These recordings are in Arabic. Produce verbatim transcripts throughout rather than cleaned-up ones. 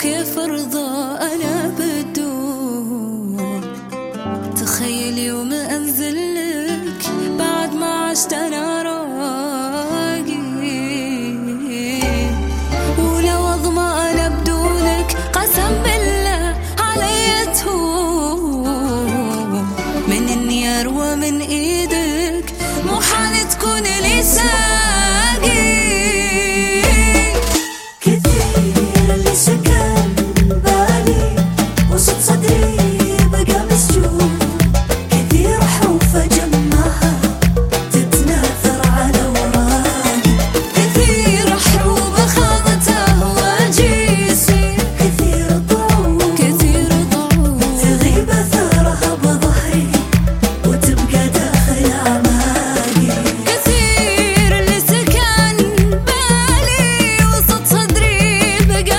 وكيف ارضى انا بدون. تخيل يوم انزل لك بعد ما عشت انا راقي، ولو اضمى انا بدونك قسم بالله علي تهون. من النيار ومن ايدك محال تكون لي ساقي. كثير اللي سكن بالي وسط صدري بقى مسجون. كثير حروف اجمعها تتناثر على وراقي. كثير حروب خاضت اهواجيسي. كثير ضعوف كثير ضعوف تغيب اثارها بظهري وتبقى داخل اعماقي. كثير اللي سكن بالي وسط صدري بقى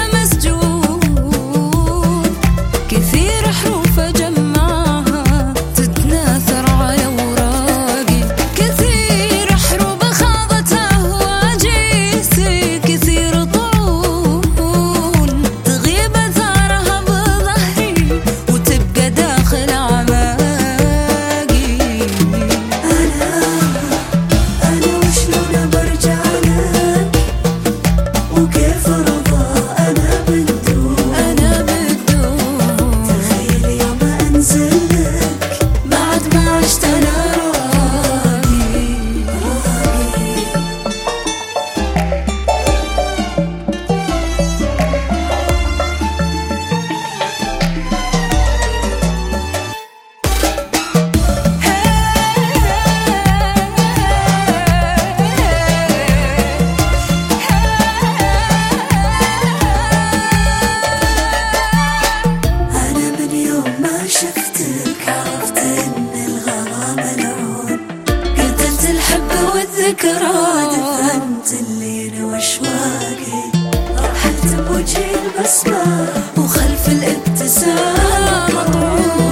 مسجون. كثير حروف اجمعها تتناثر على وراقي. كثير حروب خاضت اهواجيسي. كثير طعون تغيب اثارها بظهري وتبقى داخل اعماقي. انا انا وشلون برجع لك وكيف ارضى انا بدون. انا بدون. تخيل يوم انزل لك بعد ما عشت انا راقي. انا من يوم ما شفتك عرفت ان الغرام ملعون. قتلت الحب والذكرى. دفنت الليل واشواقي. رحلت بوجهي البسمة وخلف الابتسام مطعون.